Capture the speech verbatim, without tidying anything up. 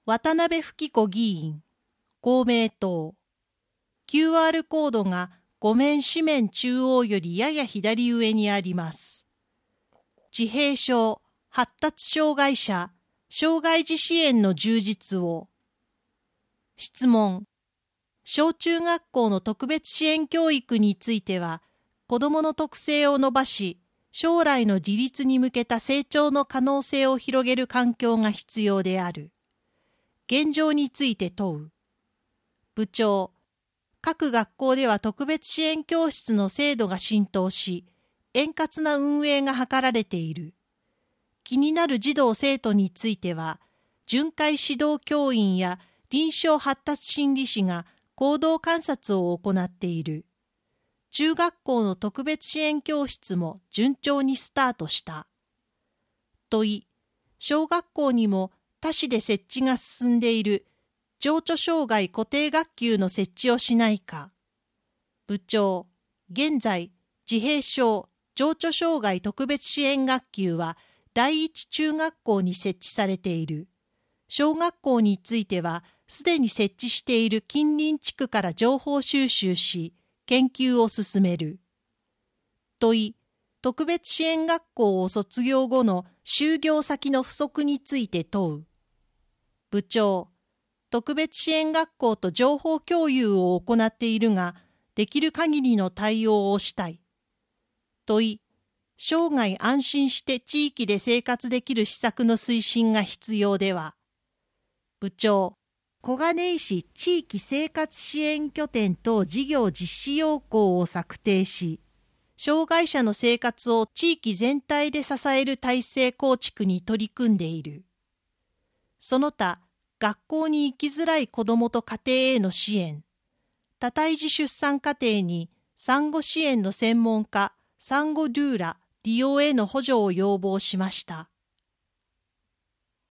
渡辺富貴子議員、公明党。キューアール コードが画面紙面中央よりやや左上にあります。自閉症、発達障害者、障害児支援の充実を。質問。小中学校の特別支援教育については、子どもの特性を伸ばし、将来の自立に向けた成長の可能性を広げる環境が必要である。現状について問う。部長。各学校では特別支援教室の制度が浸透し、円滑な運営が図られている。気になる児童生徒については、巡回指導教員や臨床発達心理士が行動観察を行っている。中学校の特別支援教室も順調にスタートした。問い、小学校にも他市で設置が進んでいる情緒障害固定学級の設置をしないか。部長、現在、自閉症、情緒障害特別支援学級は第一中学校に設置されている。小学校については、すでに設置している近隣地区から情報収集し、研究を進める。問い、特別支援学校を卒業後の就業先の不足について問う。部長、特別支援学校と情報共有を行っているが、できる限りの対応をしたい。問い、生涯安心して地域で生活できる施策の推進が必要では。部長、小金井市地域生活支援拠点等事業実施要項を策定し、障害者の生活を地域全体で支える体制構築に取り組んでいる。その他、学校に行きづらい子どもと家庭への支援、多胎児出産家庭に産後支援の専門家、産後ドゥーラ利用への補助を要望しました。